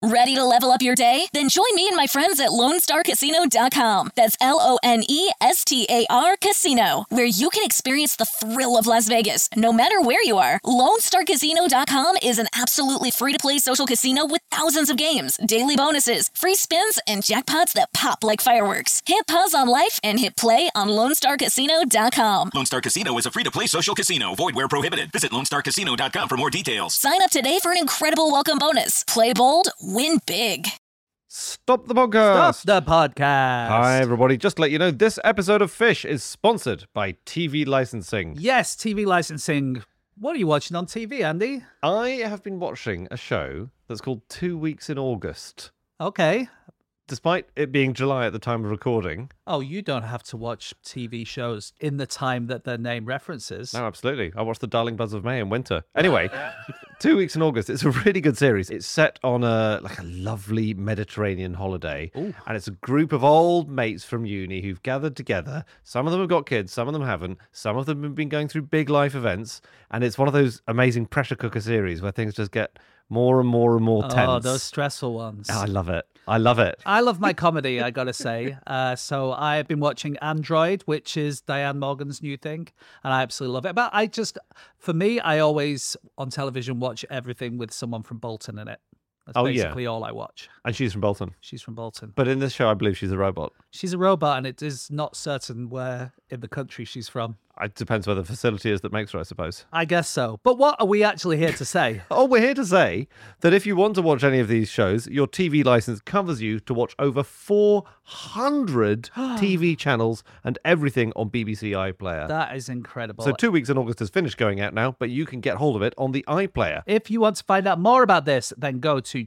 Ready to level up your day? Then join me and my friends at LoneStarCasino.com. That's LoneStar Casino, where you can experience the thrill of Las Vegas, no matter where you are. LoneStarCasino.com is an absolutely free-to-play social casino with thousands of games, daily bonuses, free spins, and jackpots that pop like fireworks. Hit pause on life and hit play on LoneStarCasino.com. Lone Star Casino is a free-to-play social casino. Void where prohibited. Visit LoneStarCasino.com for more details. Sign up today for an incredible welcome bonus. Play bold, win big. Stop the podcast. Stop the podcast. Hi, everybody. Just to let you know, this episode of Fish is sponsored by TV licensing. Yes, TV licensing. What are you watching on TV, Andy? I have been watching a show that's called 2 Weeks in August. Okay. Despite it being July at the time of recording. Oh, you don't have to watch TV shows in the time that their name references. No, absolutely. I watched The Darling Buzz of May in winter. Anyway, 2 Weeks in August. It's a really good series. It's set on a lovely Mediterranean holiday. Ooh. And it's a group of old mates from uni who've gathered together. Some of them have got kids, some of them haven't. Some of them have been going through big life events. And it's one of those amazing pressure cooker series where things just get more and more and more tense. Oh, those stressful ones. Oh, I love it. I love it. I love my comedy, I gotta say. So I've been watching Android, which is Diane Morgan's new thing, and I absolutely love it. But for me, I always on television watch everything with someone from Bolton in it. That's basically all I watch. And she's from Bolton. She's from Bolton. But in this show, I believe she's a robot. She's a robot, and it is not certain where in the country she's from. It depends where the facility is that makes her, I suppose. I guess so. But what are we actually here to say? Oh, we're here to say that if you want to watch any of these shows, your TV license covers you to watch over 400 TV channels and everything on BBC iPlayer. That is incredible. So 2 Weeks in August has finished going out now, but you can get hold of it on the iPlayer. If you want to find out more about this, then go to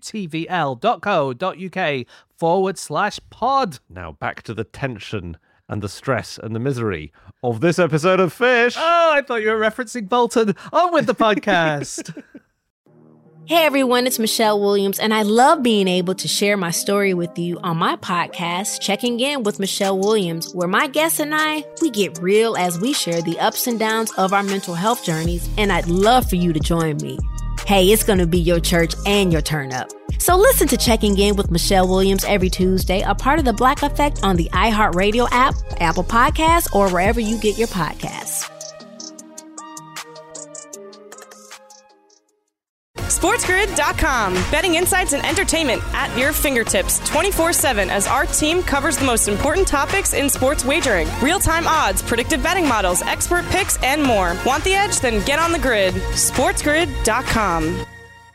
tvl.co.uk/pod. Now back to the tension and the stress and the misery of this episode of Fish. Oh, I thought you were referencing Bolton. On with the podcast. Hey everyone, it's Michelle Williams, and I love being able to share my story with you on my podcast, Checking In with Michelle Williams, where my guests and we get real as we share the ups and downs of our mental health journeys, and I'd love for you to join me. Hey, it's going to be your church and your turn up. So listen to Checking In with Michelle Williams every Tuesday, a part of the Black Effect on the iHeartRadio app, Apple Podcasts, or wherever you get your podcasts. SportsGrid.com. Betting insights and entertainment at your fingertips 24/7 as our team covers the most important topics in sports wagering. Real-time odds, predictive betting models, expert picks, and more. Want the edge? Then get on the grid. SportsGrid.com.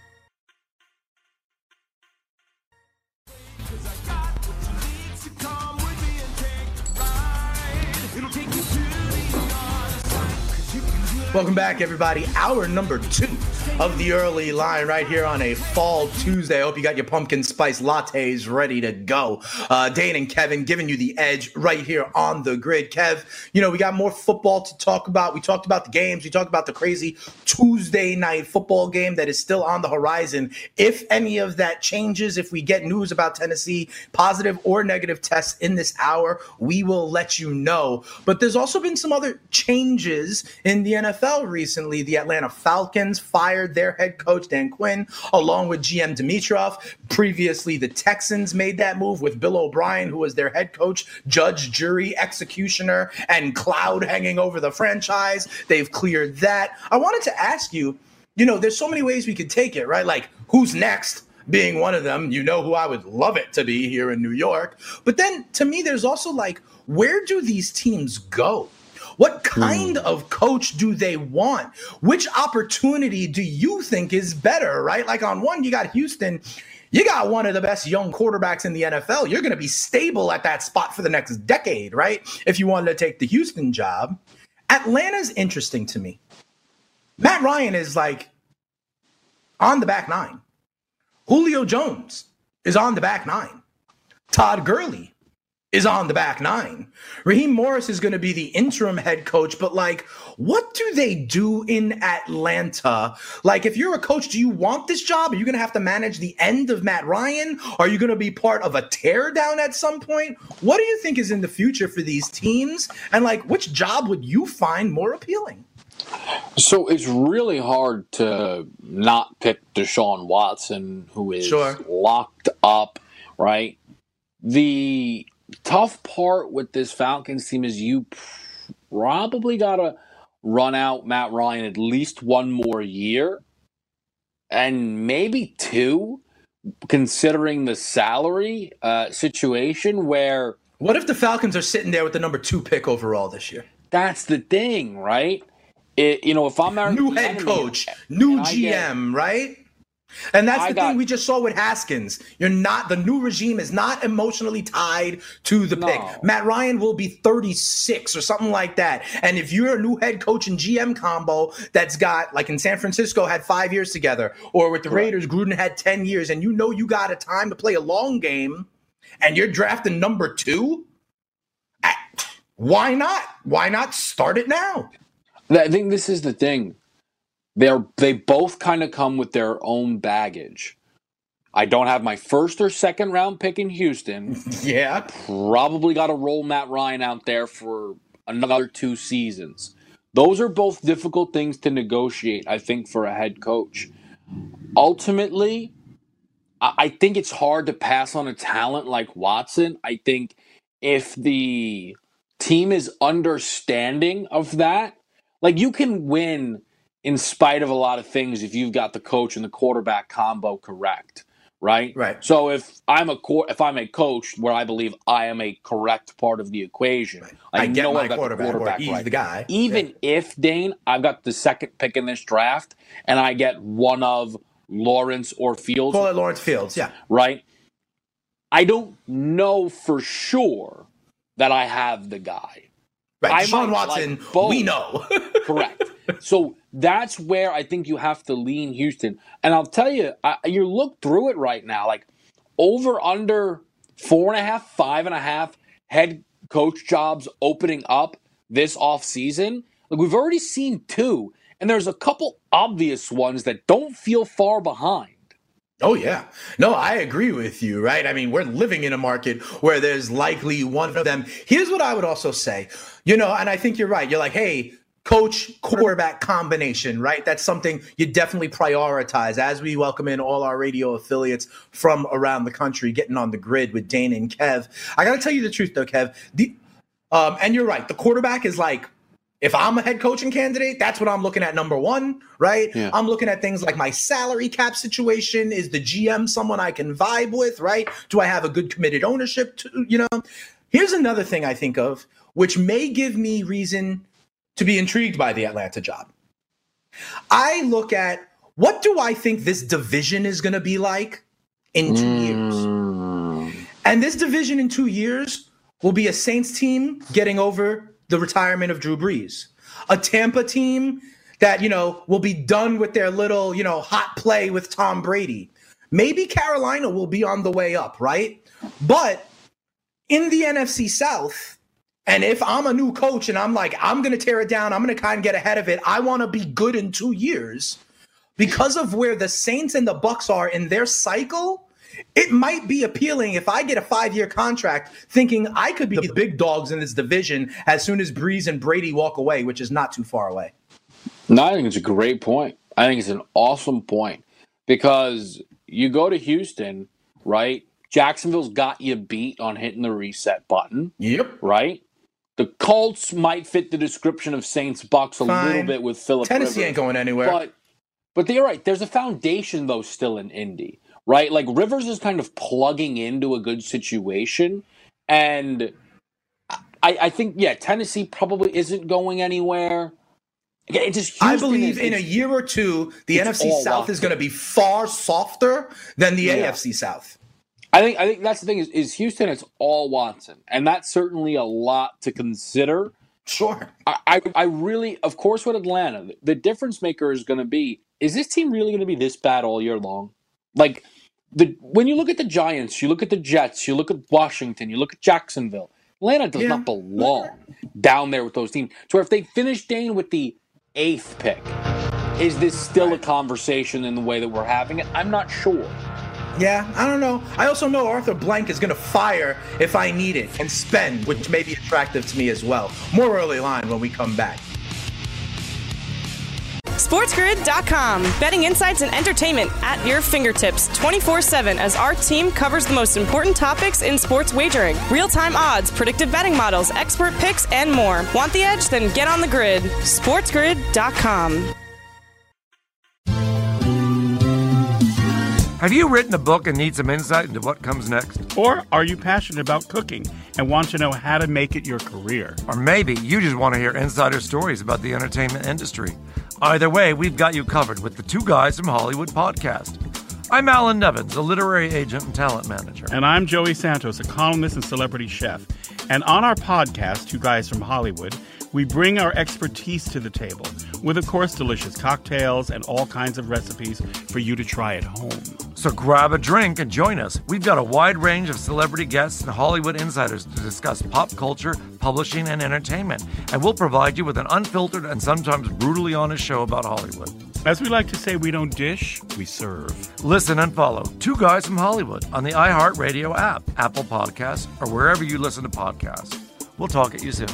Welcome back, everybody. Hour number 2 of the early line right here on a fall Tuesday. I hope you got your pumpkin spice lattes ready to go. Dane and Kevin giving you the edge right here on the grid. Kev, we got more football to talk about. We talked about the games. We talked about the crazy Tuesday night football game that is still on the horizon. If any of that changes, if we get news about Tennessee, positive or negative tests in this hour, we will let you know. But there's also been some other changes in the NFL recently. The Atlanta Falcons fired their head coach, Dan Quinn, along with GM Dimitroff. Previously, the Texans made that move with Bill O'Brien, who was their head coach, judge, jury, executioner, and cloud hanging over the franchise. They've cleared that. I wanted to ask you, there's so many ways we could take it, right? Like, who's next? Being one of them, who I would love it to be here in New York. But then, to me, there's also where do these teams go? What kind of coach do they want? Which opportunity do you think is better, right? Like on one, you got Houston. You got one of the best young quarterbacks in the NFL. You're going to be stable at that spot for the next decade, right? If you wanted to take the Houston job. Atlanta's interesting to me. Matt Ryan is on the back nine. Julio Jones is on the back nine. Todd Gurley is on the back nine. Raheem Morris is going to be the interim head coach, but what do they do in Atlanta? If you're a coach, do you want this job? Are you going to have to manage the end of Matt Ryan? Are you going to be part of a teardown at some point? What do you think is in the future for these teams? And which job would you find more appealing? So it's really hard to not pick Deshaun Watson, who is locked up, right? The tough part with this Falcons team is you probably got to run out Matt Ryan at least one more year, and maybe two, considering the salary situation where... What if the Falcons are sitting there with the number 2 pick overall this year? That's the thing, right? If I'm new head coach, new GM, right? And that's the thing we just saw with Haskins. The new regime is not emotionally tied to the pick. Matt Ryan will be 36 or something like that. And if you're a new head coach and GM combo that's got, like in San Francisco, had 5 years together, or with the Raiders, Gruden had 10 years, and you got a time to play a long game, and you're drafting number 2, why not? Why not start it now? I think this is the thing. They both kind of come with their own baggage. I don't have my first or second round pick in Houston. Yeah. Probably got to roll Matt Ryan out there for another 2 seasons. Those are both difficult things to negotiate, I think, for a head coach. Ultimately, I think it's hard to pass on a talent like Watson. I think if the team is understanding of that, like, you can win in spite of a lot of things if you've got the coach and the quarterback combo correct, right? Right. So if I'm a coach where I believe I am a correct part of the equation, right. I get know my I've got quarterback, the quarterback he's right. the guy. Even if, Dane, I've got the second pick in this draft and I get one of Lawrence or Fields. Call it Lawrence Fields, yeah. Right? I don't know for sure that I have the guy. Right, Deshaun Watson, we know. Correct. So that's where I think you have to lean Houston. And I'll tell you, you look through it right now, like over under 4.5, 5.5 head coach jobs opening up this offseason. Like, we've already seen 2, and there's a couple obvious ones that don't feel far behind. Oh, yeah. No, I agree with you, right? I mean, we're living in a market where there's likely one of them. Here's what I would also say, and I think you're right. You're like, hey, coach quarterback combination, right? That's something you definitely prioritize as we welcome in all our radio affiliates from around the country getting on the grid with Dane and Kev. I got to tell you the truth, though, Kev. And you're right. The quarterback is like, if I'm a head coaching candidate, that's what I'm looking at, number 1, right? Yeah. I'm looking at things like my salary cap situation. Is the GM someone I can vibe with, right? Do I have a good committed ownership to, Here's another thing I think of, which may give me reason to be intrigued by the Atlanta job. I look at, what do I think this division is going to be like in 2 years? And this division in 2 years will be a Saints team getting over the retirement of Drew Brees, a Tampa team that, will be done with their little, hot play with Tom Brady. Maybe Carolina will be on the way up, right? But in the NFC South, and if I'm a new coach and I'm like, I'm going to tear it down, I'm going to kind of get ahead of it, I want to be good in 2 years, because of where the Saints and the Bucs are in their cycle, it might be appealing if I get a 5-year contract thinking I could be the big dogs in this division as soon as Brees and Brady walk away, which is not too far away. No, I think it's a great point. I think it's an awesome point, because you go to Houston, right? Jacksonville's got you beat on hitting the reset button. Yep. Right? The Colts might fit the description of Saints Bucs a little bit with Phillip Tennessee Rivers. Ain't going anywhere. But you're right. There's a foundation, though, still in Indy. Right? Like, Rivers is kind of plugging into a good situation. And I think, Tennessee probably isn't going anywhere. It just, I believe in a year or two, the NFC South is going to be far softer than the AFC South. I think that's the thing is Houston, it's all Watson. And that's certainly a lot to consider. Sure. I really, of course, with Atlanta, the difference maker is going to be, is this team really going to be this bad all year long? Like, when you look at the Giants, you look at the Jets, you look at Washington, you look at Jacksonville, Atlanta does not belong down there with those teams. So if they finish, Dane, with the 8th pick, is this still a conversation in the way that we're having it? I'm not sure. Yeah, I don't know. I also know Arthur Blank is going to fire if I need it and spend, which may be attractive to me as well. More early line when we come back. SportsGrid.com. Betting insights and entertainment at your fingertips 24/7 as our team covers the most important topics in sports wagering. Real-time odds, predictive betting models, expert picks, and more. Want the edge? Then get on the grid. SportsGrid.com. Have you written a book and need some insight into what comes next? Or are you passionate about cooking and want to know how to make it your career? Or maybe you just want to hear insider stories about the entertainment industry. Either way, we've got you covered with the Two Guys from Hollywood podcast. I'm Alan Nevins, a literary agent and talent manager. And I'm Joey Santos, a columnist and celebrity chef. And on our podcast, Two Guys from Hollywood, we bring our expertise to the table with, of course, delicious cocktails and all kinds of recipes for you to try at home. So grab a drink and join us. We've got a wide range of celebrity guests and Hollywood insiders to discuss pop culture, publishing, and entertainment. And we'll provide you with an unfiltered and sometimes brutally honest show about Hollywood. As we like to say, we don't dish, we serve. Listen and follow Two Guys from Hollywood on the iHeartRadio app, Apple Podcasts, or wherever you listen to podcasts. We'll talk at you soon.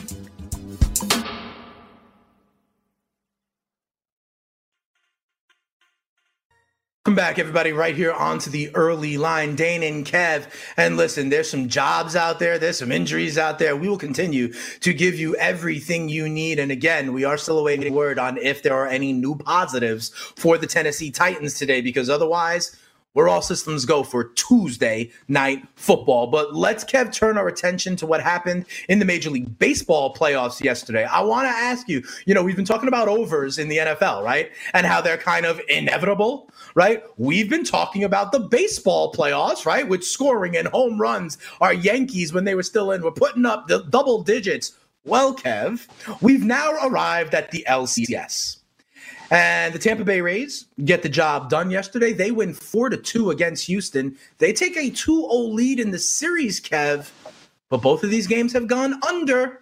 Welcome back, everybody, right here onto the early line. Dane and Kev. And listen, there's some jobs out there. There's some injuries out there. We will continue to give you everything you need. And again, we are still awaiting word on if there are any new positives for the Tennessee Titans today, because otherwise, we're all systems go for Tuesday night football. But let's, Kev, turn our attention to what happened in the Major League Baseball playoffs yesterday. I want to ask you, we've been talking about overs in the NFL, right? And how they're kind of inevitable, right? We've been talking about the baseball playoffs, right? With scoring and home runs. Our Yankees, when they were still in, were putting up the double digits. Well, Kev, we've now arrived at the LCS. And the Tampa Bay Rays get the job done yesterday. They win 4-2 against Houston. They take a 2-0 lead in the series, Kev. But both of these games have gone under.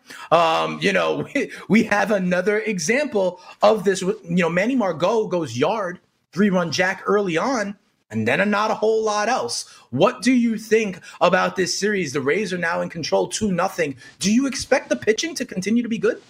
We have another example of this. Manny Margot goes yard, 3-run jack early on, and then not a whole lot else. What do you think about this series? The Rays are now in control 2-0. Do you expect the pitching to continue to be good?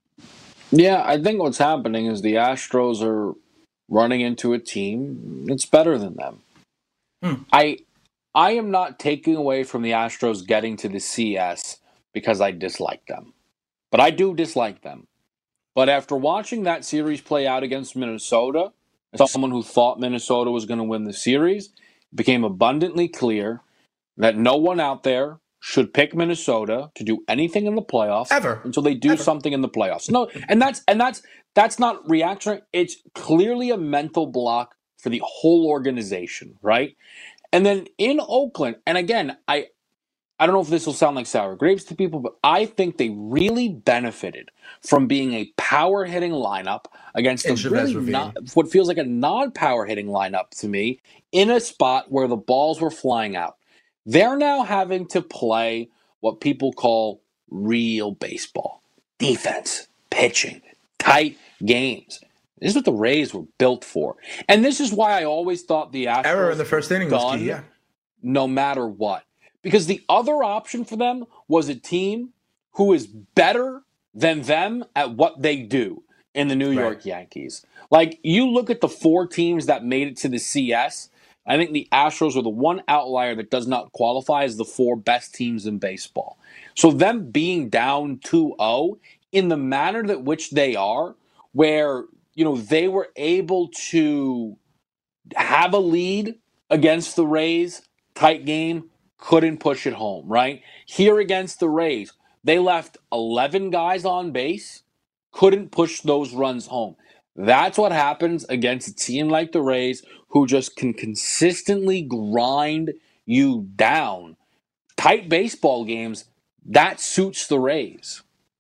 Yeah, I think what's happening is the Astros are running into a team that's better than them. I am not taking away from the Astros getting to the CS because I dislike them. But I do dislike them. But after watching that series play out against Minnesota, as someone who thought Minnesota was going to win the series, it became abundantly clear that no one out there should pick Minnesota to do anything in the playoffs ever until they do something in the playoffs. No, and that's not reactionary. It's clearly a mental block for the whole organization, right? And then in Oakland, and again, I don't know if this will sound like sour grapes to people, but I think they really benefited from being a power hitting lineup against what feels like a non-power hitting lineup to me in a spot where the balls were flying out. They're now having to play what people call real baseball. Defense, pitching, tight games. This is what the Rays were built for. And this is why I always thought the Astros error in the first inning was key, no matter what. Because the other option for them was a team who is better than them at what they do in the New York Yankees. Like, you look at the 4 teams that made it to the CS, I think the Astros are the one outlier that does not qualify as the 4 best teams in baseball. So them being down 2-0 in the manner that which they are, where, they were able to have a lead against the Rays, tight game, couldn't push it home, right? Here against the Rays, they left 11 guys on base, couldn't push those runs home. That's what happens against a team like the Rays who just can consistently grind you down. Tight baseball games, that suits the Rays.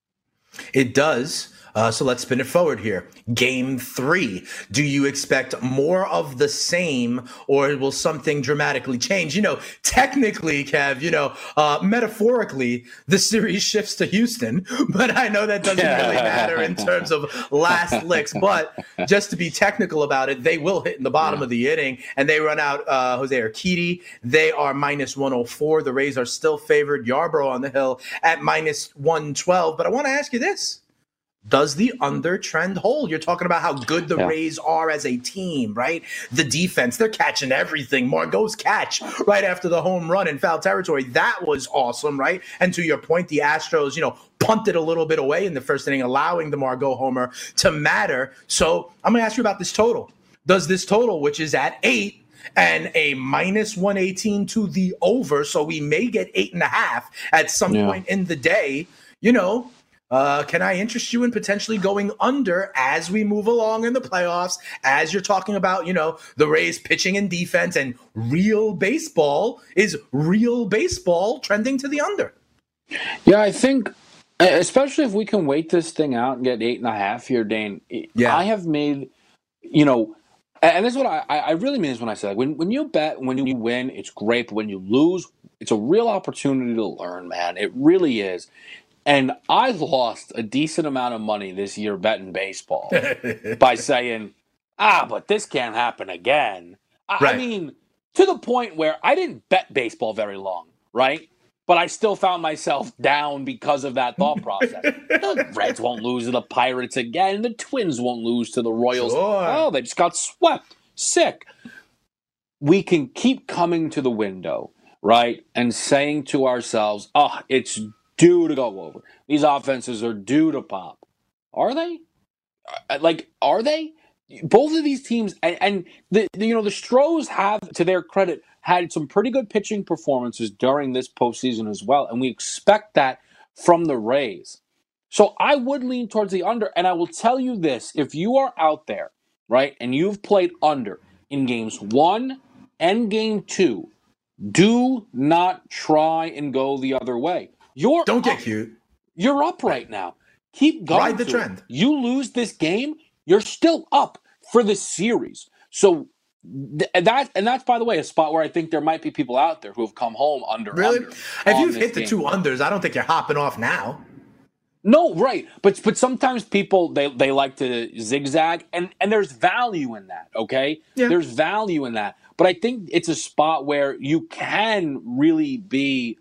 It does. So let's spin it forward here. Game 3. Do you expect more of the same, or will something dramatically change? Technically, Kev, metaphorically, the series shifts to Houston, but I know that doesn't really matter in terms of last licks. But just to be technical about it, they will hit in the bottom of the inning, and they run out Jose Urquidy. They are minus 104. The Rays are still favored. Yarbrough on the hill at minus 112. But I want to ask you this. does the under trend hold? You're talking about how good the Rays are as a team, right? The defense, they're catching everything. Margot's catch right after the home run in foul territory, that was awesome, right? And to your point, the Astros, punted a little bit away in the first inning, allowing the Margot homer to matter. So I'm going to ask you about this total. Does this total, which is at 8, and a minus 118 to the over, so we may get 8.5 at some point in the day, can I interest you in potentially going under as we move along in the playoffs, as you're talking about, the Rays pitching and defense and real baseball? Is real baseball trending to the under? Yeah, I think, especially if we can wait this thing out and get 8.5 here, Dane, I have made, and this is what I really mean is when I say, when you bet, when you win, it's great, but when you lose, it's a real opportunity to learn, man. It really is. And I lost a decent amount of money this year betting baseball by saying, but this can't happen again. I mean, to the point where I didn't bet baseball very long, right? But I still found myself down because of that thought process. The Reds won't lose to the Pirates again. The Twins won't lose to the Royals. Sure. Oh, they just got swept. Sick. We can keep coming to the window, right, and saying to ourselves, it's due to go over. These offenses are due to pop. Are they? Are they? Both of these teams, and the Stros have, to their credit, had some pretty good pitching performances during this postseason as well, and we expect that from the Rays. So I would lean towards the under, and I will tell you this: if you are out there, right, and you've played under in games 1 and game 2, do not try and go the other way. Don't get cute. You're up right now. Keep going. Ride the trend. You lose this game, you're still up for the series. So that's, by the way, a spot where I think there might be people out there who have come home under. Really? If you've hit the 2 unders, I don't think you're hopping off now. No, right. But sometimes people, they like to zigzag, and there's value in that, okay? Yeah. There's value in that. But I think it's a spot where you can really be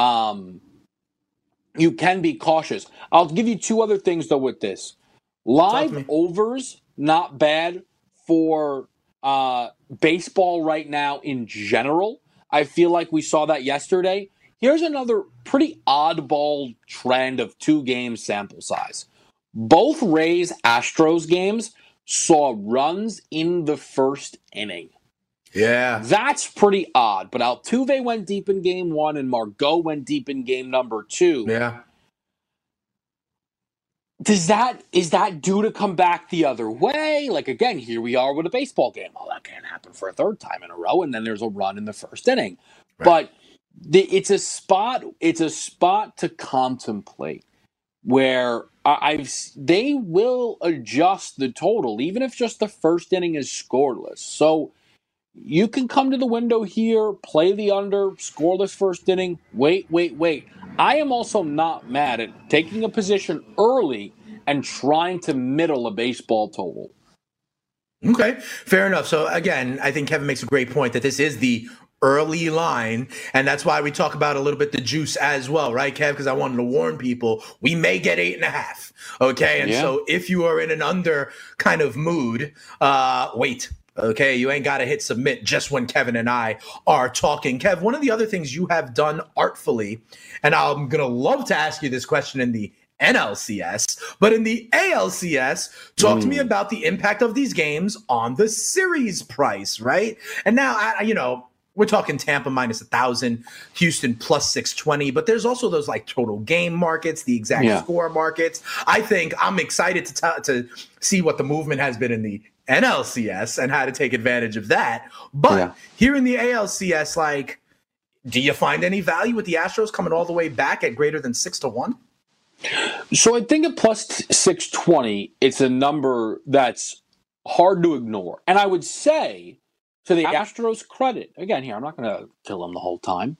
cautious. I'll give you 2 other things, though, with this. Live overs, not bad for baseball right now in general. I feel like we saw that yesterday. Here's another pretty oddball trend of 2-game sample size. Both Rays-Astros games saw runs in the first inning. Yeah. That's pretty odd. But Altuve went deep in game 1 and Margot went deep in game number 2. Yeah. Is that due to come back the other way? Like, again, here we are with a baseball game. Oh, that can't happen for a 3rd time in a row, and then there's a run in the first inning. Right. But it's a spot to contemplate where they will adjust the total, even if just the first inning is scoreless. So you can come to the window here, play the under, scoreless first inning, wait. I am also not mad at taking a position early and trying to middle a baseball total. Okay, fair enough. So again, I think Kevin makes a great point that this is the early line, and that's why we talk about a little bit the juice as well, right, Kev? Because I wanted to warn people, we may get 8.5, okay? And so if you are in an under kind of mood, wait. Okay, you ain't got to hit submit just when Kevin and I are talking. Kev, one of the other things you have done artfully, and I'm going to love to ask you this question in the NLCS, but in the ALCS, talk to me about the impact of these games on the series price, right? And now, we're talking Tampa minus 1,000, Houston plus 620, but there's also those like total game markets, the exact score markets. I think I'm excited to see what the movement has been in the NLCS and how to take advantage of that. But here in the ALCS, do you find any value with the Astros coming all the way back at greater than 6-1? So I think at plus 620, it's a number that's hard to ignore. And I would say, to the Astros' credit, again here, I'm not going to kill them the whole time.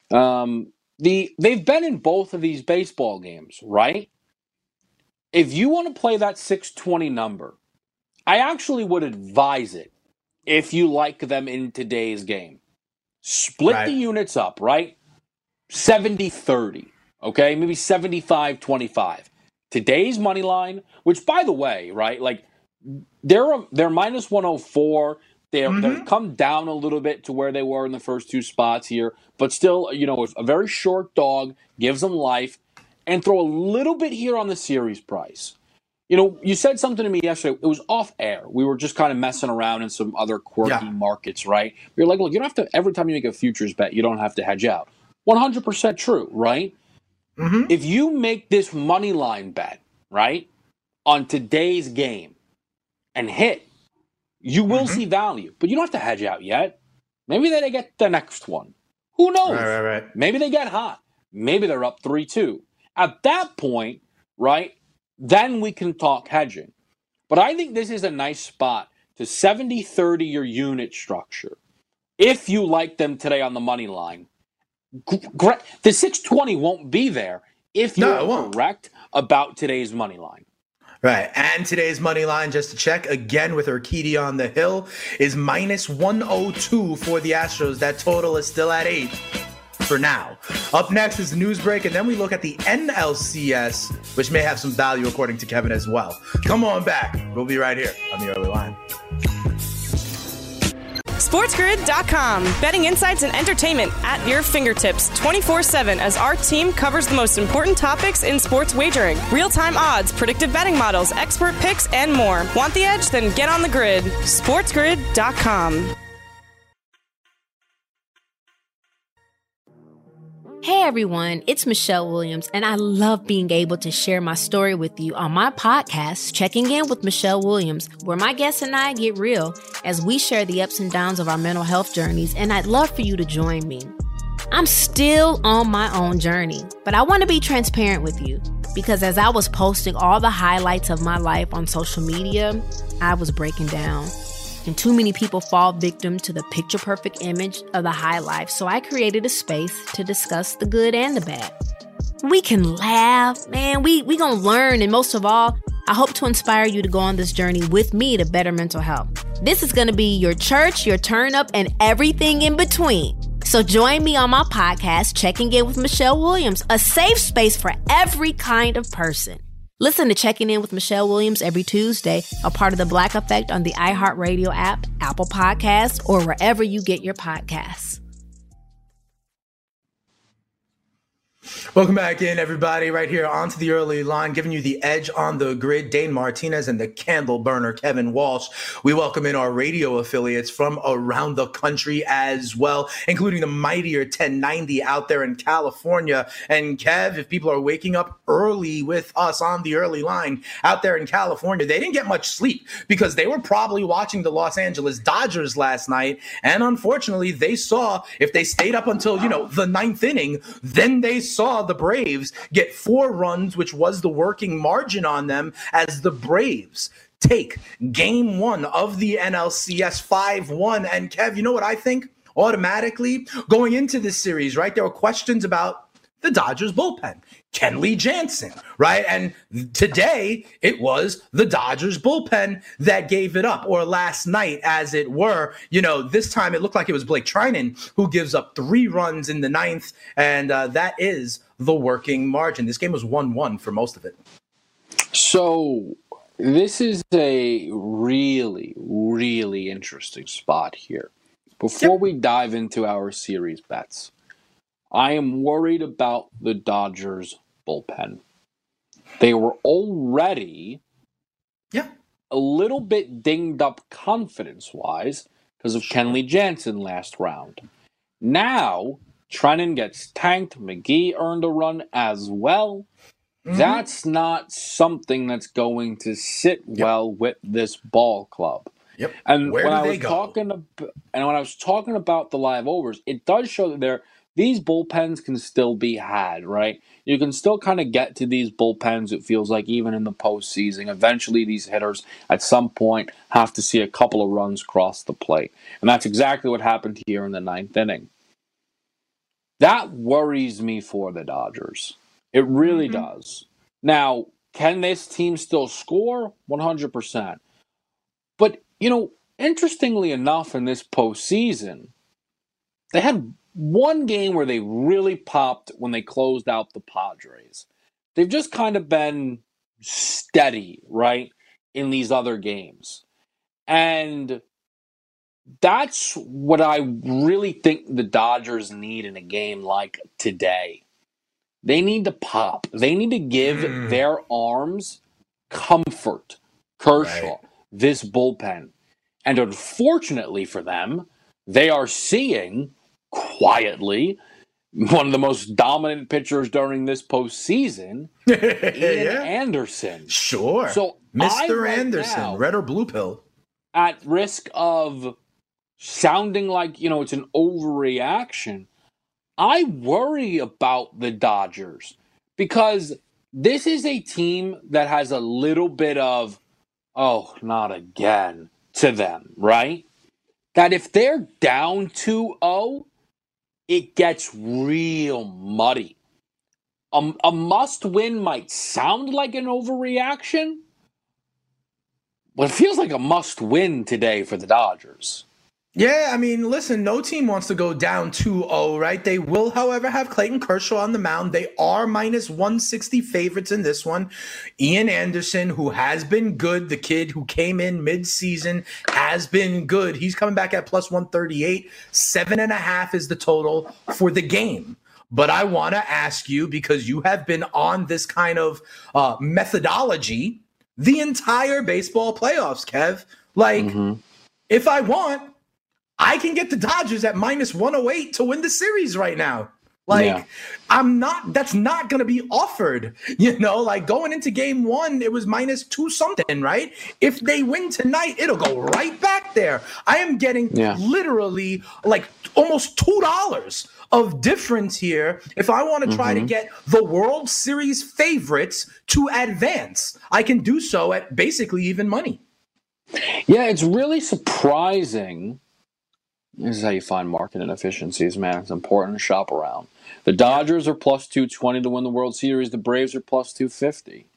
They've been in both of these baseball games, right? If you want to play that 620 number, I actually would advise it if you like them in today's game. Split the units up, right? 70-30, okay? Maybe 75-25. today's money line, which, by the way, right, like they're minus 104. They've come down a little bit to where they were in the first two spots here, but still, a very short dog gives them life. And throw a little bit here on the series price. You said something to me yesterday. It was off air. We were just kind of messing around in some other quirky markets, right? We were like, look, you don't have to, every time you make a futures bet, you don't have to hedge out. 100% true, right? Mm-hmm. If you make this money line bet, right, on today's game and hit, you will see value, but you don't have to hedge out yet. Maybe they get the next one. Who knows? Right. Maybe they get hot. Maybe they're up 3-2. At that point, right, then we can talk hedging. But I think this is a nice spot to 70-30 your unit structure. If you like them today on the money line, the 620 won't be there if you're correct about today's money line. Right. And today's money line, just to check again with Urquidy on the hill, is minus 102 for the Astros. That total is still at 8. For now. Up next is the news break, and then we look at the NLCS, which may have some value according to Kevin as well. Come on back. We'll be right here on the Early Line. SportsGrid.com. Betting insights and entertainment at your fingertips 24/7 as our team covers the most important topics in sports wagering. Real-time odds, predictive betting models, expert picks, and more. Want the edge? Then get on the grid. SportsGrid.com. Hey everyone, it's Michelle Williams, and I love being able to share my story with you on my podcast, Checking In with Michelle Williams, where my guests and I get real as we share the ups and downs of our mental health journeys, and I'd love for you to join me. I'm still on my own journey, but I want to be transparent with you because as I was posting all the highlights of my life on social media, I was breaking down. And too many people fall victim to the picture-perfect image of the high life, so I created a space to discuss the good and the bad. We can laugh, man, we gonna learn, and most of all, I hope to inspire you to go on this journey with me to better mental health. This is gonna be your church, your turn-up, and everything in between. So join me on my podcast, Checking In with Michelle Williams, a safe space for every kind of person. Listen to Checking In with Michelle Williams every Tuesday, a part of the Black Effect on the iHeartRadio app, Apple Podcasts, or wherever you get your podcasts. Welcome back in, everybody, right here onto the Early Line, giving you the edge on the grid. Dane Martinez and the candle burner, Kevin Walsh. We welcome in our radio affiliates from around the country as well, including the mightier 1090 out there in California. And Kev, if people are waking up early with us on the Early Line out there in California, they didn't get much sleep because they were probably watching the Los Angeles Dodgers last night. And unfortunately, they saw, if they stayed up until, the ninth inning, then they saw the Braves get 4 runs, which was the working margin on them, as the Braves take game 1 of the NLCS 5-1. And Kev, you know what I think? Automatically going into this series, right? There were questions about the Dodgers bullpen, Kenley Jansen, right? And today it was the Dodgers bullpen that gave it up, or last night, as it were. This time it looked like it was Blake Trinan who gives up 3 runs in the 9th, and that is the working margin. This game was 1-1 for most of it. So this is a really, really interesting spot here. Before we dive into our series bets, I am worried about the Dodgers bullpen. They were already a little bit dinged up confidence-wise because of Kenley Jansen last round. Now, Trinan gets tanked. McGee earned a run as well. Mm-hmm. That's not something that's going to sit well with this ball club. Yep. And when I was talking about the live overs, it does show that these bullpens can still be had, right? You can still kind of get to these bullpens, it feels like, even in the postseason. Eventually, these hitters, at some point, have to see a couple of runs cross the plate. And that's exactly what happened here in the 9th inning. That worries me for the Dodgers. It really does. Now, can this team still score? 100%. But, interestingly enough, in this postseason, they had one game where they really popped when they closed out the Padres. They've just kind of been steady, right, in these other games. And that's what I really think the Dodgers need in a game like today. They need to pop. They need to give their arms comfort. Kershaw, this bullpen. And unfortunately for them, they are seeing quietly one of the most dominant pitchers during this postseason, Ian Anderson. Sure. So Mr. Anderson, red or blue pill. At risk of sounding like, it's an overreaction, I worry about the Dodgers because this is a team that has a little bit of, oh, not again, to them, right? That if they're down 2-0, it gets real muddy. A must-win might sound like an overreaction, but it feels like a must-win today for the Dodgers. Yeah, I mean, listen, no team wants to go down 2-0, right? They will, however, have Clayton Kershaw on the mound. They are minus 160 favorites in this one. Ian Anderson, who has been good, the kid who came in mid-season, has been good. He's coming back at plus 138. 7.5 is the total for the game. But I want to ask you, because you have been on this kind of methodology the entire baseball playoffs, Kev. Like, if I want, I can get the Dodgers at minus 108 to win the series right now. Like, that's not going to be offered, like going into game one, it was minus 2 something, right? If they win tonight, it'll go right back there. I am getting literally like almost $2 of difference here. If I want to try to get the World Series favorites to advance, I can do so at basically even money. Yeah, it's really surprising. This is how you find market inefficiencies, man. It's important to shop around. The Dodgers are plus 220 to win the World Series. The Braves are plus 250.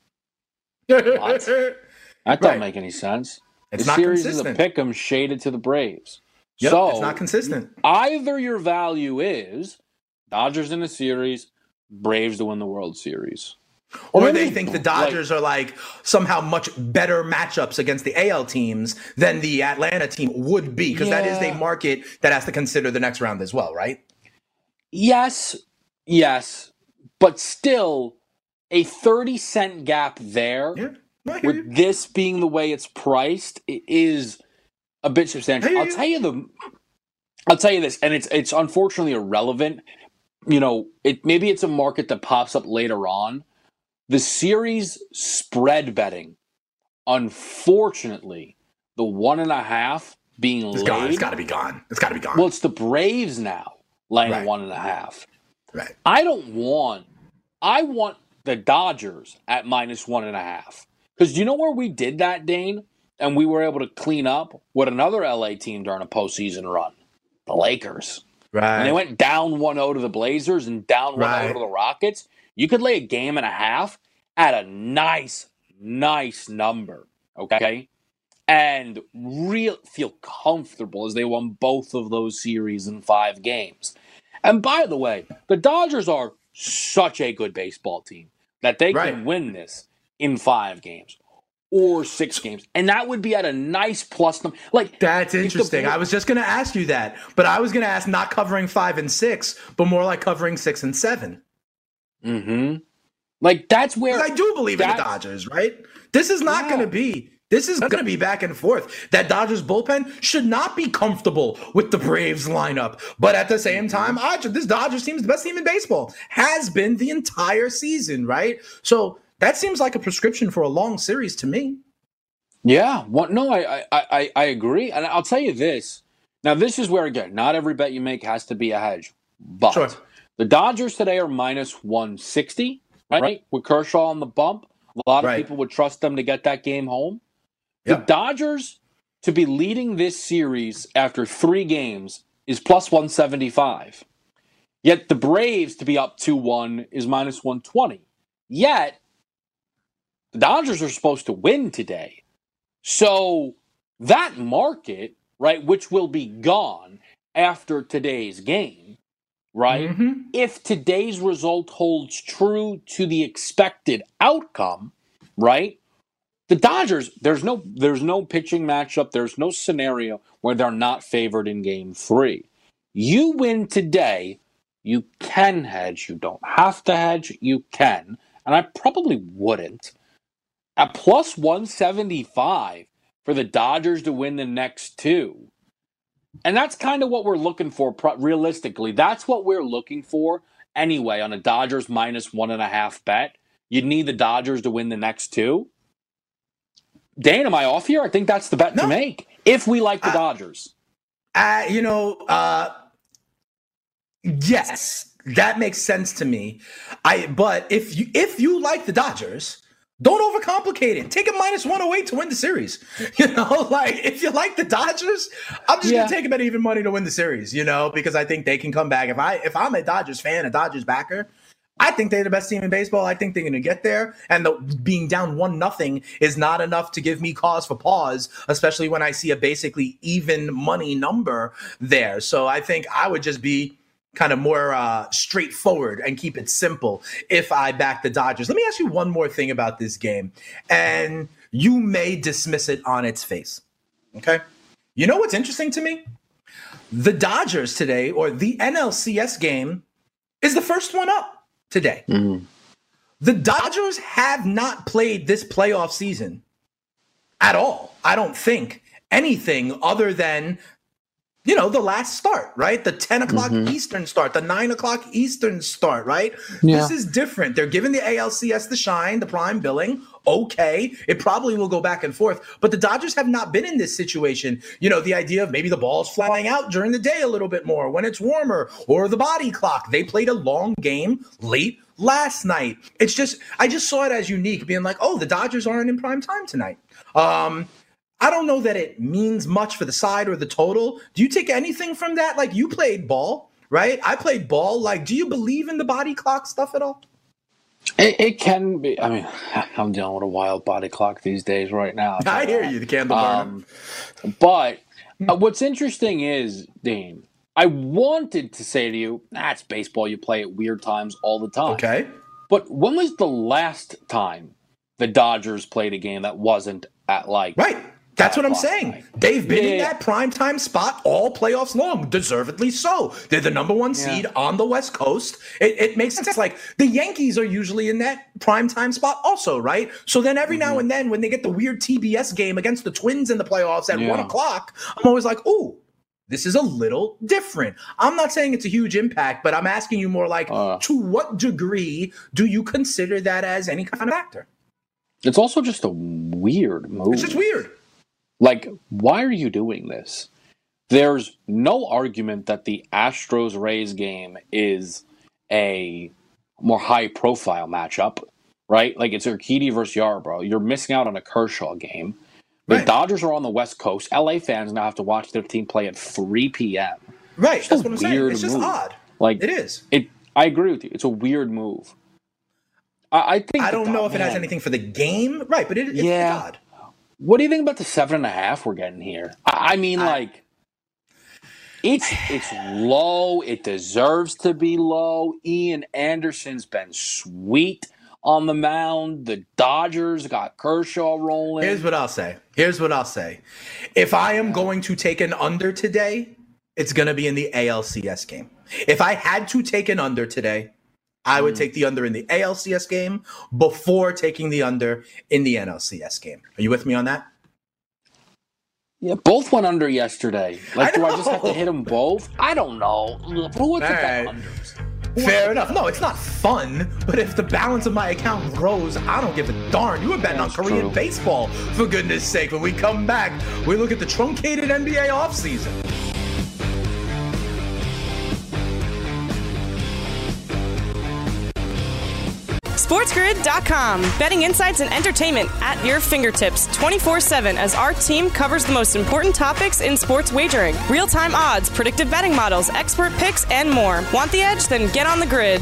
What? That don't make any sense. It's the not series consistent. is a pick 'em shaded to the Braves. Yep, So it's not consistent. Either your value is Dodgers in the series, Braves to win the World Series. Or they think the Dodgers are like somehow much better matchups against the AL teams than the Atlanta team would be, because that is a market that has to consider the next round as well, right? Yes, but still a 30-cent gap there. With this being the way it's priced, it is a bit substantial. I'll tell you this, and it's unfortunately irrelevant. Maybe it's a market that pops up later on. The series spread betting, unfortunately, the 1.5 being laid. It's got to be gone. Well, it's the Braves now laying 1.5. Right. I want the Dodgers at minus 1.5. Because do you know where we did that, Dane? And we were able to clean up with another LA team during a postseason run. The Lakers. Right. When they went down 1-0 to the Blazers and down 1-0 to the Rockets, you could lay a game and a half at a nice number, okay? And feel comfortable as they won both of those series in 5 games. And by the way, the Dodgers are such a good baseball team that they can win this in 5 games or 6 games. And that would be at a nice plus number. Like, that's interesting. I was just going to ask you that, but I was going to ask not covering 5 and 6, but more like covering 6 and 7. Like, that's where I do believe in the Dodgers, right? This is not going to be. This is going to be back and forth. That Dodgers bullpen should not be comfortable with the Braves lineup. But at the same time, this Dodgers team is the best team in baseball. Has been the entire season, right? So that seems like a prescription for a long series to me. Yeah. I agree. And I'll tell you this. Now, this is where, again, not every bet you make has to be a hedge. But the Dodgers today are minus 160, right? With Kershaw on the bump. A lot of people would trust them to get that game home. The Dodgers to be leading this series after 3 games is plus 175. Yet the Braves to be up 2-1 is minus 120. Yet the Dodgers are supposed to win today. So that market, right, which will be gone after today's game, right? If today's result holds true to the expected outcome, right? The Dodgers, there's no pitching matchup. There's no scenario where they're not favored in Game 3. You win today, you can hedge. You don't have to hedge. You can. And I probably wouldn't. At plus 175 for the Dodgers to win the next 2. And that's kind of what we're looking for, realistically. That's what we're looking for anyway on a Dodgers minus 1.5 bet. You'd need the Dodgers to win the next 2. Dane, am I off here? I think that's the bet to make if we like the Dodgers. Yes, that makes sense to me. But if you like the Dodgers, don't overcomplicate it. Take a minus 108 to win the series. If you like the Dodgers, I'm just gonna take them at even money to win the series. Because I think they can come back. If I'm a Dodgers fan, a Dodgers backer, I think they're the best team in baseball. I think they're going to get there. And being down 1-0 is not enough to give me cause for pause, especially when I see a basically even money number there. So I think I would just be kind of more straightforward and keep it simple if I back the Dodgers. Let me ask you one more thing about this game. And you may dismiss it on its face. Okay? You know what's interesting to me? The Dodgers today, or the NLCS game, is the first one up today. Mm-hmm. The Dodgers have not played this playoff season at all. I don't think anything other than, the last start, right? The 10 o'clock Eastern start, the 9 o'clock Eastern start, right? Yeah. This is different. They're giving the ALCS the shine, the prime billing. Okay, it probably will go back and forth. But the Dodgers have not been in this situation. The idea of maybe the ball's flying out during the day a little bit more when it's warmer, or the body clock. They played a long game late last night. It's just, I just saw it as unique, being like, oh, the Dodgers aren't in prime time tonight. I don't know that it means much for the side or the total. Do you take anything from that? Like, you played ball, right? I played ball. Like, do you believe in the body clock stuff at all? It can be. I mean, I'm dealing with a wild body clock these days right now. I hear you, the candle burner. But what's interesting is, Dean, I wanted to say to you, it's baseball. You play at weird times all the time. Okay. But when was the last time the Dodgers played a game that wasn't at Right. That's what I'm saying. They've been in that primetime spot all playoffs long, deservedly so. They're the number 1 seed on the West Coast. It makes sense. Like, the Yankees are usually in that primetime spot also, right? So then every now and then when they get the weird TBS game against the Twins in the playoffs at 1 o'clock, I'm always like, ooh, this is a little different. I'm not saying it's a huge impact, but I'm asking you more like, to what degree do you consider that as any kind of factor? It's also just a weird move. It's just weird. Like, why are you doing this? There's no argument that the Astros-Rays game is a more high-profile matchup, right? Like, it's Urquidy versus Yarbrough. You're missing out on a Kershaw game. The Dodgers are on the West Coast. LA fans now have to watch their team play at 3 p.m. Right, that's what I'm saying. It's just odd. Like, it is. I agree with you. It's a weird move. I think I don't know if it has anything for the game. Right, but it's odd. What do you think about the 7.5 we're getting here? I mean, it's low. It deserves to be low. Ian Anderson's been sweet on the mound. The Dodgers got Kershaw rolling. Here's what I'll say. If I am going to take an under today, it's going to be in the ALCS game. If I had to take an under today, I would take the under in the ALCS game before taking the under in the NLCS game. Are you with me on that? Yeah, both went under yesterday. Like, do I just have to hit them both? I don't know. Who would take the unders? Fair enough. No, it's not fun, but if the balance of my account grows, I don't give a darn. You were betting on Korean baseball, for goodness sake. When we come back, we look at the truncated NBA offseason. SportsGrid.com. Betting insights and entertainment at your fingertips 24/7 as our team covers the most important topics in sports wagering. Real-time odds, predictive betting models, expert picks, and more. Want the edge? Then get on the grid.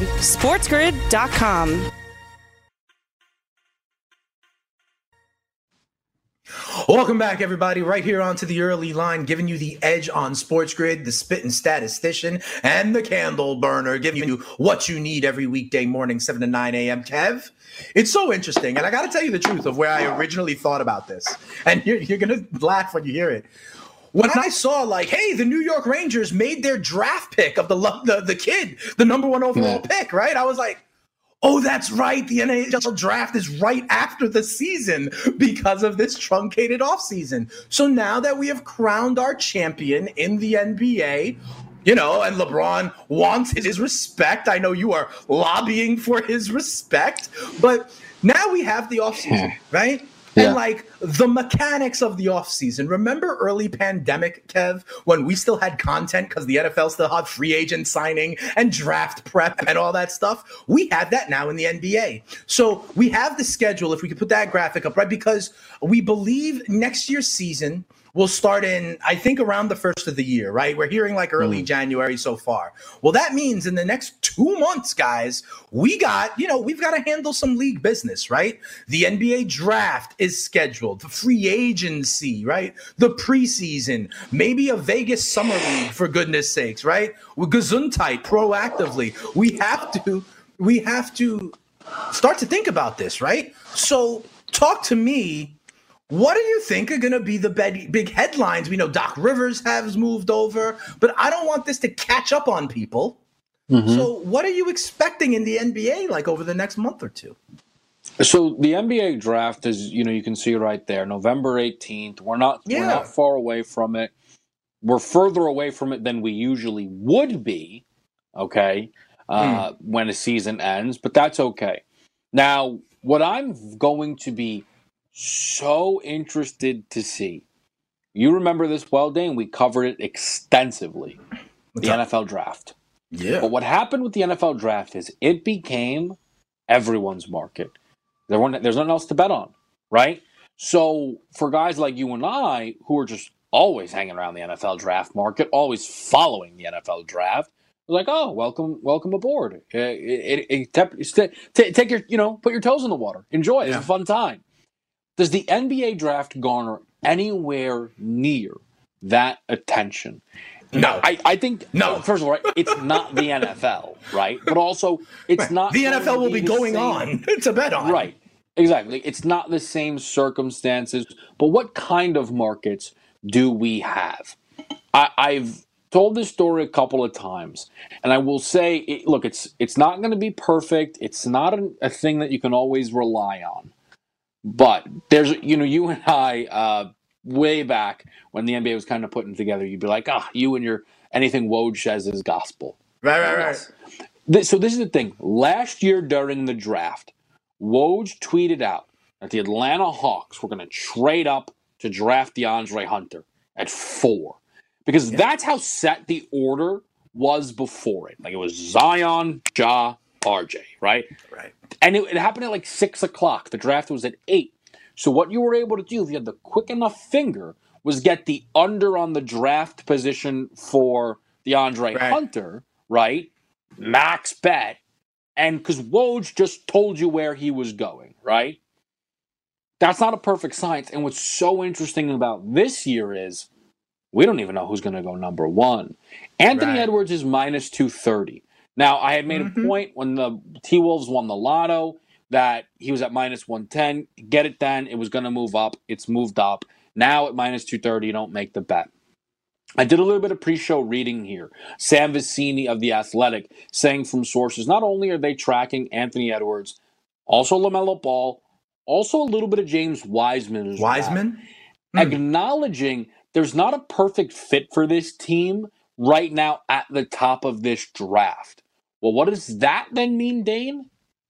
SportsGrid.com. Welcome back, everybody. Right here onto the early line, giving you the edge on Sports Grid, the spitting statistician, and the candle burner, giving you what you need every weekday morning, 7 to 9 a.m. Kev, it's so interesting, and I got to tell you the truth of where I originally thought about this, and you're going to laugh when you hear it. When I saw, like, hey, the New York Rangers made their draft pick of the kid, the number 1 overall pick, right? I was like, oh, that's right. The NHL draft is right after the season because of this truncated offseason. So now that we have crowned our champion in the NBA, you know, and LeBron wants his respect. I know you are lobbying for his respect, but now we have the offseason, right? Yeah. And like the mechanics of the offseason. Remember early pandemic, Kev, when we still had content because the NFL still had free agent signing and draft prep and all that stuff? We have that now in the NBA. So we have the schedule, if we could put that graphic up, right? Because we believe next year's season will start in, I think, around the first of the year, right? We're hearing like early January so far. Well, that means in the next 2 months, guys, we've got to handle some league business, right? The NBA draft is scheduled, the free agency, right? The preseason, maybe a Vegas summer league, for goodness sakes, right? With Gesundheit, proactively. We have to start to think about this, right? So talk to me. What do you think are going to be the big headlines? We know Doc Rivers has moved over, but I don't want this to catch up on people. Mm-hmm. So what are you expecting in the NBA like over the next month or two? So the NBA draft is, you can see right there, November 18th. We're not far away from it. We're further away from it than we usually would be, okay, when a season ends, but that's okay. Now, what I'm going to be so interested to see. You remember this well, Dane. We covered it extensively. The NFL draft. Yeah. But what happened with the NFL draft is it became everyone's market. There's nothing else to bet on, right? So for guys like you and I, who are just always hanging around the NFL draft market, always following the NFL draft, like, oh, welcome aboard. Take your, put your toes in the water. Enjoy it. It's a fun time. Does the NBA draft garner anywhere near that attention? No. I think, no. First of all, right, it's not the NFL, right? But also, it's not. The NFL will be going on. It's a bet on. Right. Exactly. It's not the same circumstances. But what kind of markets do we have? I've told this story a couple of times, and I will say, look, it's not going to be perfect. It's not a thing that you can always rely on. But there's, you and I, way back when the NBA was kind of putting together, you'd be like, you and your anything Woj says is gospel. Right. So this is the thing. Last year during the draft, Woj tweeted out that the Atlanta Hawks were going to trade up to draft DeAndre Hunter at 4. Because that's how set the order was before it. Like it was Zion, Ja, RJ, right? Right. And it happened at like 6 o'clock. The draft was at 8. So what you were able to do, if you had the quick enough finger, was get the under on the draft position for DeAndre Hunter, right? Max bet. And because Woj just told you where he was going, right? That's not a perfect science. And what's so interesting about this year is we don't even know who's going to go number 1. Anthony Edwards is minus 230. Now, I had made a point when the T-Wolves won the lotto that he was at minus 110. Get it then. It was going to move up. It's moved up. Now at minus 230, you don't make the bet. I did a little bit of pre-show reading here. Sam Vecini of The Athletic saying from sources, not only are they tracking Anthony Edwards, also LaMelo Ball, also a little bit of James Wiseman as well. Acknowledging there's not a perfect fit for this team right now at the top of this draft. Well, what does that then mean, Dane?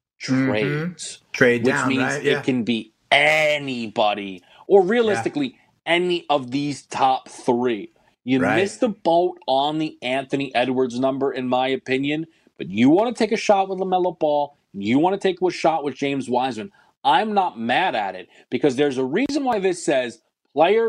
Trades. Trade which down, means right? it can be anybody, or realistically, any of these top 3. You missed the boat on the Anthony Edwards number, in my opinion, but you want to take a shot with LaMelo Ball, you want to take a shot with James Wiseman. I'm not mad at it, because there's a reason why this says player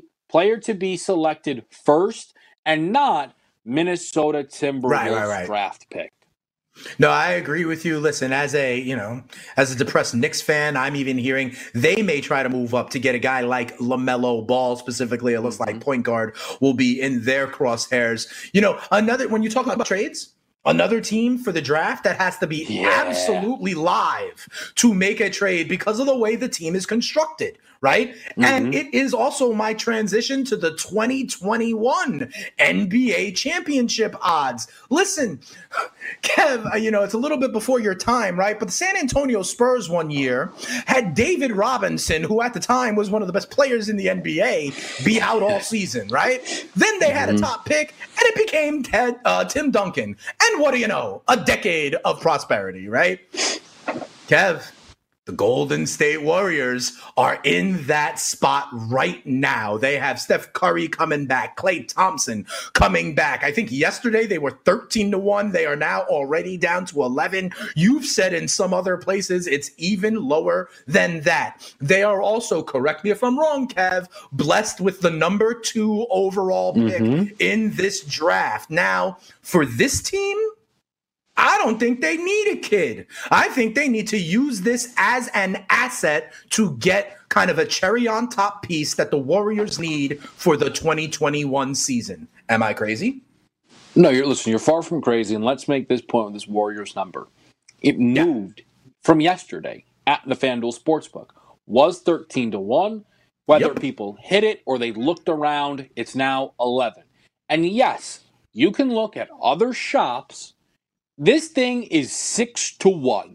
to be selected first and not Minnesota Timberwolves draft pick. No, I agree with you. Listen, as a depressed Knicks fan, I'm even hearing they may try to move up to get a guy like LaMelo Ball specifically. It looks like point guard will be in their crosshairs. When you talk about trades, another team for the draft that has to be absolutely live to make a trade because of the way the team is constructed, right? And it is also my transition to the 2021 NBA championship odds. Listen, Kev, it's a little bit before your time, right? But the San Antonio Spurs one year had David Robinson, who at the time was one of the best players in the NBA, be out all season, right? Then they had a top pick, and it became Tim Duncan. And what do you know? A decade of prosperity, right? Kev, the Golden State Warriors are in that spot right now. They have Steph Curry coming back, Klay Thompson coming back. I think yesterday they were 13-1. They are now already down to 11. You've said in some other places it's even lower than that. They are also, correct me if I'm wrong, Kev, blessed with the number 2 overall pick in this draft. Now, for this team, I don't think they need a kid. I think they need to use this as an asset to get kind of a cherry on top piece that the Warriors need for the 2021 season. Am I crazy? No, you're far from crazy. And let's make this point with this Warriors number. It moved from yesterday at the FanDuel Sportsbook. Was 13-1. Whether people hit it or they looked around, it's now 11. And yes, you can look at other shops. This thing is 6-1.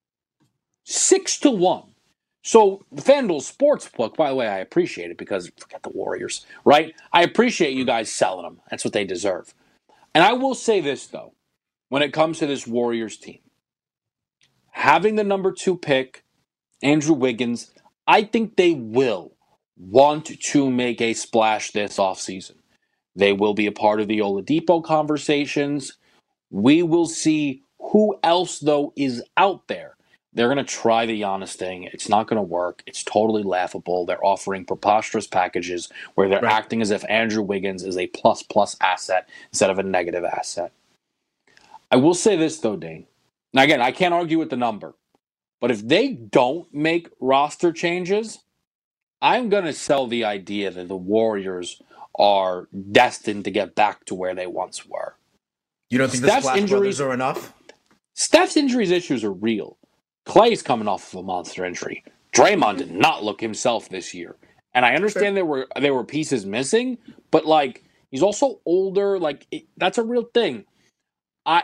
6-1. So the FanDuel Sportsbook, by the way, I appreciate it because forget the Warriors, right? I appreciate you guys selling them. That's what they deserve. And I will say this, though, when it comes to this Warriors team. Having the number 2 pick, Andrew Wiggins, I think they will want to make a splash this offseason. They will be a part of the Oladipo conversations. We will see who else, though, is out there. They're going to try the Giannis thing. It's not going to work. It's totally laughable. They're offering preposterous packages where they're acting as if Andrew Wiggins is a plus asset instead of a negative asset. I will say this, though, Dane. Now, again, I can't argue with the number. But if they don't make roster changes, I'm going to sell the idea that the Warriors are destined to get back to where they once were. You don't think the Splash Brothers are enough? Steph's injuries issues are real. Clay's coming off of a monster injury. Draymond did not look himself this year. And I understand there were pieces missing, but he's also older. That's a real thing. I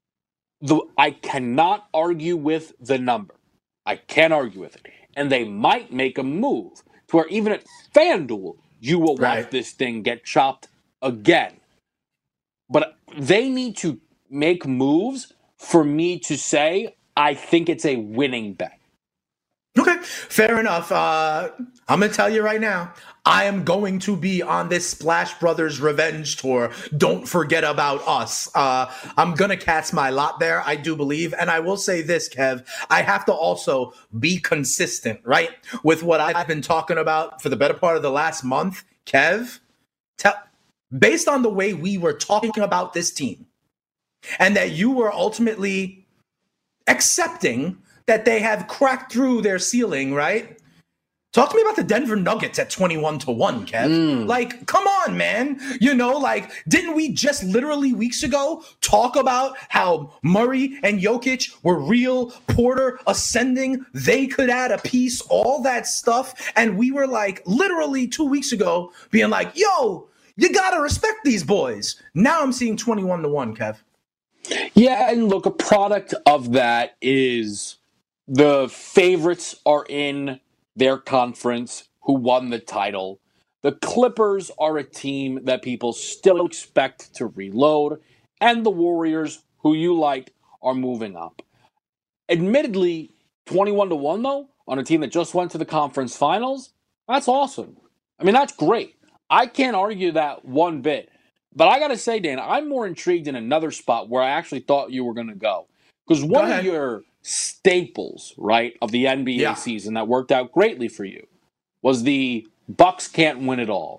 cannot argue with the number. I can't argue with it. And they might make a move to where even at FanDuel, you will watch this thing get chopped again. But they need to make moves for me to say, I think it's a winning bet. Okay, fair enough. I'm going to tell you right now, I am going to be on this Splash Brothers revenge tour. Don't forget about us. I'm going to cast my lot there, I do believe. And I will say this, Kev, I have to also be consistent, right? With what I've been talking about for the better part of the last month. Kev, based on the way we were talking about this team and that you were ultimately accepting that they have cracked through their ceiling, right? Talk to me about the Denver Nuggets at 21-1, Kev. Come on, man. Didn't we just literally weeks ago talk about how Murray and Jokic were real, Porter ascending, they could add a piece, all that stuff. And we were literally 2 weeks ago being like, yo, you got to respect these boys. Now I'm seeing 21-1, Kev. Yeah, and look, a product of that is the favorites are in their conference who won the title. The Clippers are a team that people still expect to reload, and the Warriors, who you liked, are moving up. Admittedly, 21-1, though, on a team that just went to the conference finals, that's awesome. I mean, that's great. I can't argue that one bit. But I got to say, Dan, I'm more intrigued in another spot where I actually thought you were going to go. Because one of your staples, right, of the NBA season that worked out greatly for you was the Bucks can't win it all,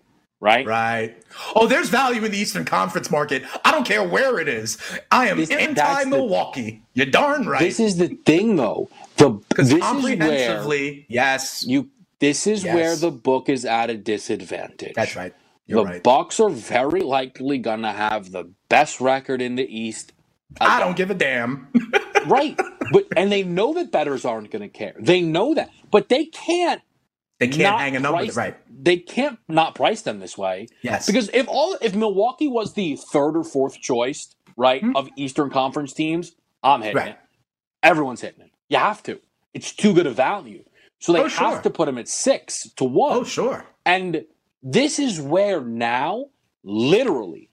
right? Right. Oh, there's value in the Eastern Conference market. I don't care where it is. I am anti-Milwaukee. You're darn right. This is the thing, though. This comprehensively, This is where the book is at a disadvantage. That's right. You're right. Bucks are very likely going to have the best record in the East. I don't give a damn. Right. And they know that bettors aren't going to care. They know that. But they can't. They can't hang a number, right? They can't not price them this way. Yes. Because if Milwaukee was the third or fourth choice, right, of Eastern Conference teams, I'm hitting it. Everyone's hitting it. You have to. It's too good a value. So they have to put them at 6-1. Oh, sure. And this is where now, literally,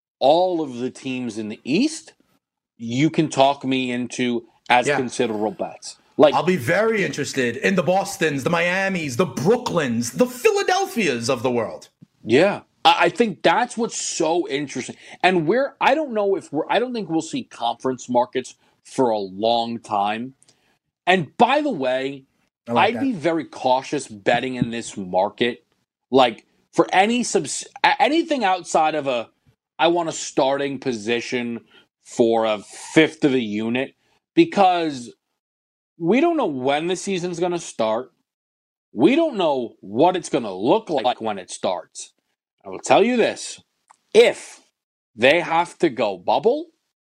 all of the teams in the East, you can talk me into as considerable bets. Like, I'll be very interested in the Bostons, the Miamis, the Brooklyns, the Philadelphias of the world. Yeah. I think that's what's so interesting. And I don't think we'll see conference markets for a long time. And by the way, I'd be very cautious betting in this market. Like, for anything outside of I want a starting position for a fifth of a unit, because we don't know when the season's going to start. We don't know what it's going to look like when it starts. I will tell you this. If they have to go bubble,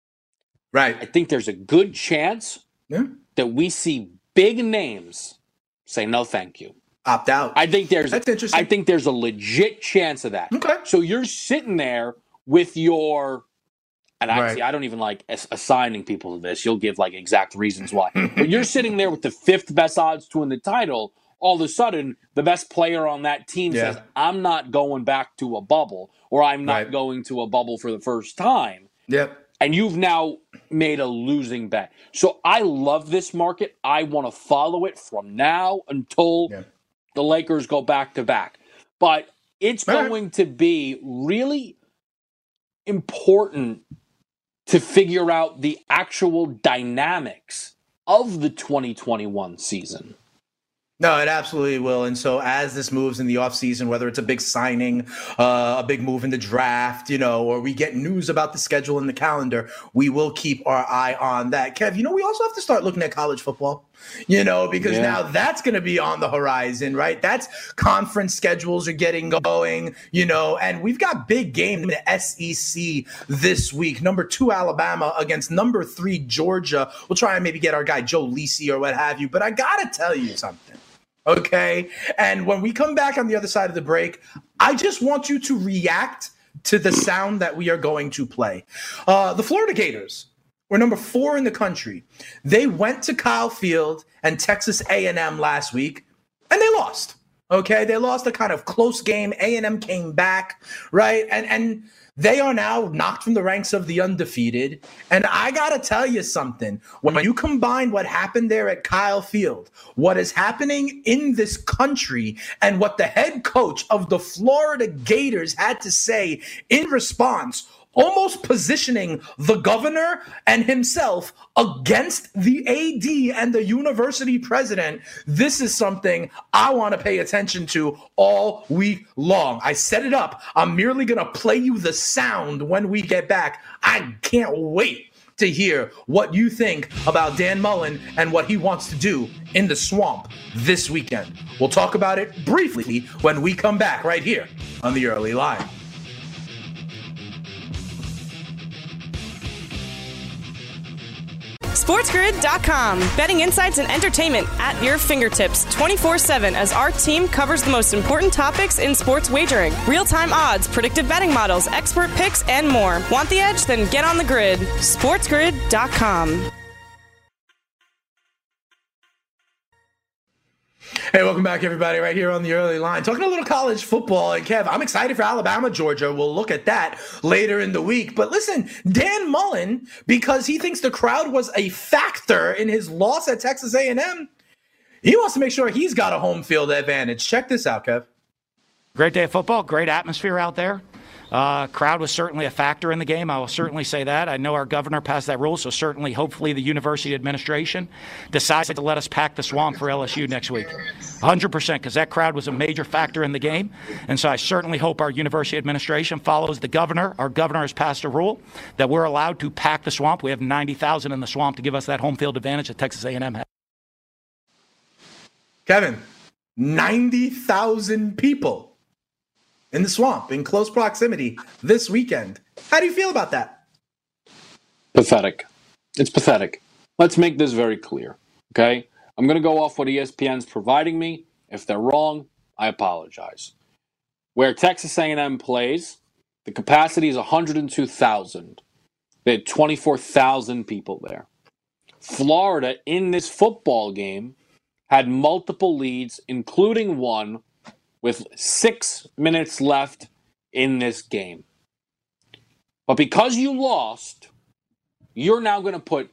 right, I think there's a good chance that we see big names say no thank you. Opt out. That's interesting. I think there's a legit chance of that. Okay. So you're sitting there with your... And actually, I don't even like assigning people to this. You'll give like exact reasons why. But you're sitting there with the fifth best odds to win the title. All of a sudden, the best player on that team says, I'm not going back to a bubble, or I'm not going to a bubble for the first time. Yep. And you've now made a losing bet. So I love this market. I want to follow it from now until the Lakers go back to back. But it's going to be really important to figure out the actual dynamics of the 2021 season. No, it absolutely will. And so as this moves in the offseason, whether it's a big signing, a big move in the draft, or we get news about the schedule and the calendar, we will keep our eye on that. Kev, we also have to start looking at college football, because now that's going to be on the horizon, right? That's conference schedules are getting going, and we've got big game in the SEC this week. Number 2, Alabama against number 3, Georgia. We'll try and maybe get our guy Joe Lisi or what have you. But I got to tell you something. Okay. And when we come back on the other side of the break, I just want you to react to the sound that we are going to play. The Florida Gators were number 4 in the country. They went to Kyle Field and Texas A&M last week, and they lost. Okay. They lost a kind of close game. A&M came back, right? And they are now knocked from the ranks of the undefeated. And I got to tell you something. When you combine what happened there at Kyle Field, what is happening in this country, and what the head coach of the Florida Gators had to say in response, almost positioning the governor and himself against the AD and the university president, this is something I want to pay attention to all week long. I set it up. I'm merely going to play you the sound when we get back. I can't wait to hear what you think about Dan Mullen and what he wants to do in the swamp this weekend. We'll talk about it briefly when we come back right here on The Early Line. SportsGrid.com. Betting insights and entertainment at your fingertips 24/7 as our team covers the most important topics in sports wagering. Real-time odds, predictive betting models, expert picks, and more. Want the edge? Then get on the grid. SportsGrid.com. Hey, welcome back, everybody, right here on The Early Line. Talking a little college football. And, Kev, I'm excited for Alabama, Georgia. We'll look at that later in the week. But listen, Dan Mullen, because he thinks the crowd was a factor in his loss at Texas A&M, he wants to make sure he's got a home field advantage. Check this out, Kev. Great day of football, great atmosphere out there. Crowd was certainly a factor in the game. I will certainly say that. I know our governor passed that rule, so certainly, hopefully, the university administration decides to let us pack the Swamp for LSU next week. 100%, because that crowd was a major factor in the game. And so I certainly hope our university administration follows the governor. Our governor has passed a rule that we're allowed to pack the Swamp. We have 90,000 in the Swamp to give us that home field advantage that Texas A&M has. Kevin, 90,000 people in the Swamp in close proximity this weekend. How do you feel about that? Pathetic. It's pathetic. Let's make this very clear, okay? I'm going to go off what ESPN's providing me. If they're wrong, I apologize. Where Texas A&M plays, the capacity is 102,000. They had 24,000 people there. Florida, in this football game, had multiple leads, including one with 6 minutes left in this game. But because you lost, you're now going to put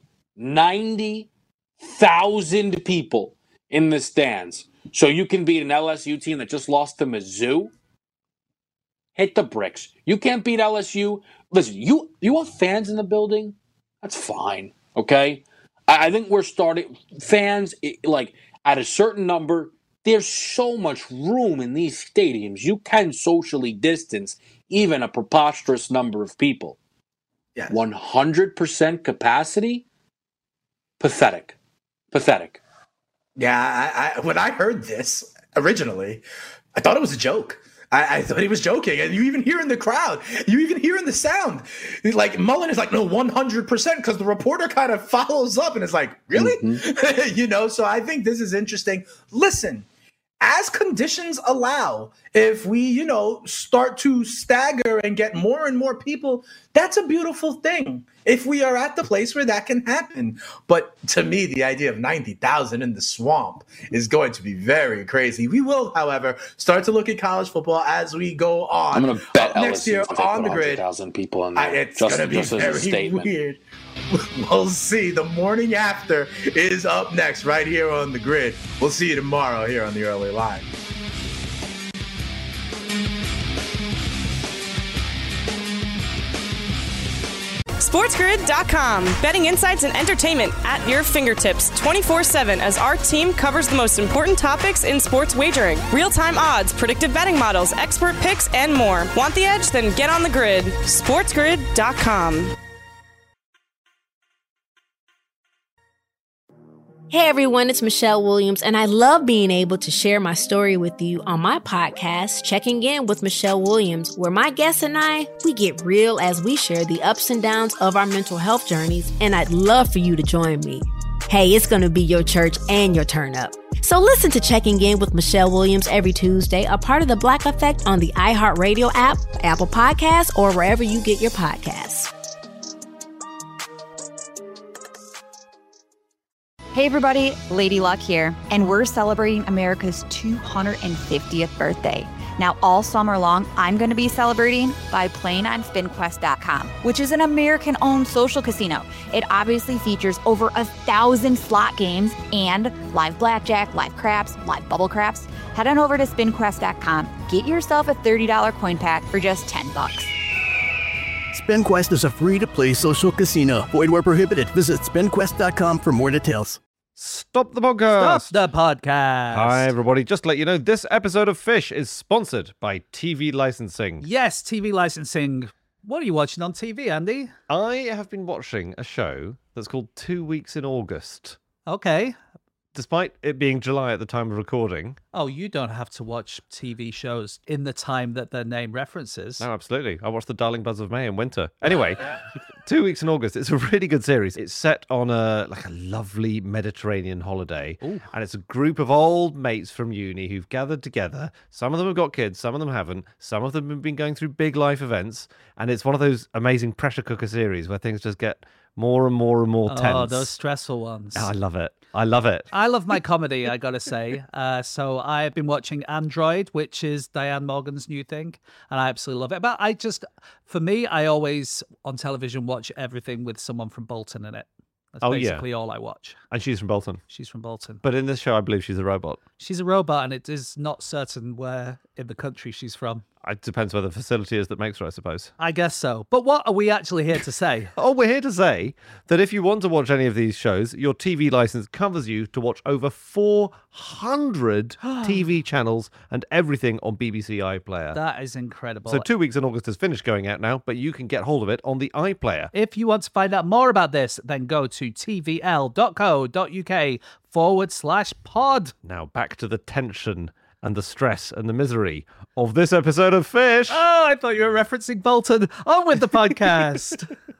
90,000 people in the stands so you can beat an LSU team that just lost to Mizzou? Hit the bricks. You can't beat LSU. Listen, you want fans in the building? That's fine, okay? I think we're starting fans, at a certain number, there's so much room in these stadiums. You can socially distance even a preposterous number of people. Yes. 100% capacity? Pathetic. Pathetic. Yeah, when I heard this originally, I thought it was a joke. I thought he was joking. And you even hear in the crowd, you even hear in the sound, like Mullen is like, no, 100%, because the reporter kind of follows up and is like, really? Mm-hmm. So I think this is interesting. Listen, as conditions allow, if we, start to stagger and get more and more people, that's a beautiful thing. If we are at the place where that can happen. But to me, the idea of 90,000 in the Swamp is going to be very crazy. We will, however, start to look at college football as we go on. I'm going to bet next year on the grid. 100,000 people in there. It's going to be very weird. We'll see. The morning after is up next right here on the grid. We'll see you tomorrow here on the Early Line. SportsGrid.com. Betting insights and entertainment at your fingertips 24/7 as our team covers the most important topics in sports wagering. Real-time odds, predictive betting models, expert picks, and more. Want the edge? Then get on the grid. SportsGrid.com. Hey everyone, it's Michelle Williams, and I love being able to share my story with you on my podcast, Checking In with Michelle Williams, where my guests and I, we get real as we share the ups and downs of our mental health journeys, and I'd love for you to join me. Hey, it's going to be your church and your turn up. So listen to Checking In with Michelle Williams every Tuesday, a part of the Black Effect on the iHeartRadio app, Apple Podcasts, or wherever you get your podcasts. Hey everybody, Lady Luck here, and we're celebrating America's 250th birthday. Now all summer long, I'm going to be celebrating by playing on SpinQuest.com, which is an American-owned social casino. It obviously features over 1,000 slot games and live blackjack, live craps, live bubble craps. Head on over to SpinQuest.com, get yourself a $30 coin pack for just $10. SpinQuest is a free-to-play social casino. Void where prohibited. Visit SpinQuest.com for more details. Stop the podcast. Stop the podcast. Hi, everybody. Just to let you know, this episode of Fish is sponsored by TV licensing. Yes, TV licensing. What are you watching on TV, Andy? I have been watching a show that's called 2 Weeks in August. Okay. Despite it being July at the time of recording. Oh, you don't have to watch TV shows in the time that their name references. No, absolutely. I watched The Darling Buzz of May in winter. Anyway, 2 Weeks in August. It's a really good series. It's set on a lovely Mediterranean holiday. Ooh. And it's a group of old mates from uni who've gathered together. Some of them have got kids, some of them haven't. Some of them have been going through big life events. And it's one of those amazing pressure cooker series where things just get more and more and more tense. Oh, those stressful ones. Oh, I love it. I love it. I love my comedy, I gotta say. So I've been watching Android, which is Diane Morgan's new thing, and I absolutely love it. But for me, I always, on television, watch everything with someone from Bolton in it. That's basically all I watch. And she's from Bolton. She's from Bolton. But in this show, I believe she's a robot. She's a robot, and it is not certain where in the country she's from. It depends where the facility is that makes her, I suppose. I guess so. But what are we actually here to say? Oh, we're here to say that if you want to watch any of these shows, your TV license covers you to watch over 400 TV channels and everything on BBC iPlayer. That is incredible. So 2 weeks in August has finished going out now, but you can get hold of it on the iPlayer. If you want to find out more about this, then go to tvl.co.uk/pod. Now back to the tension and the stress and the misery of this episode of Fish. Oh, I thought you were referencing Bolton. On with the podcast.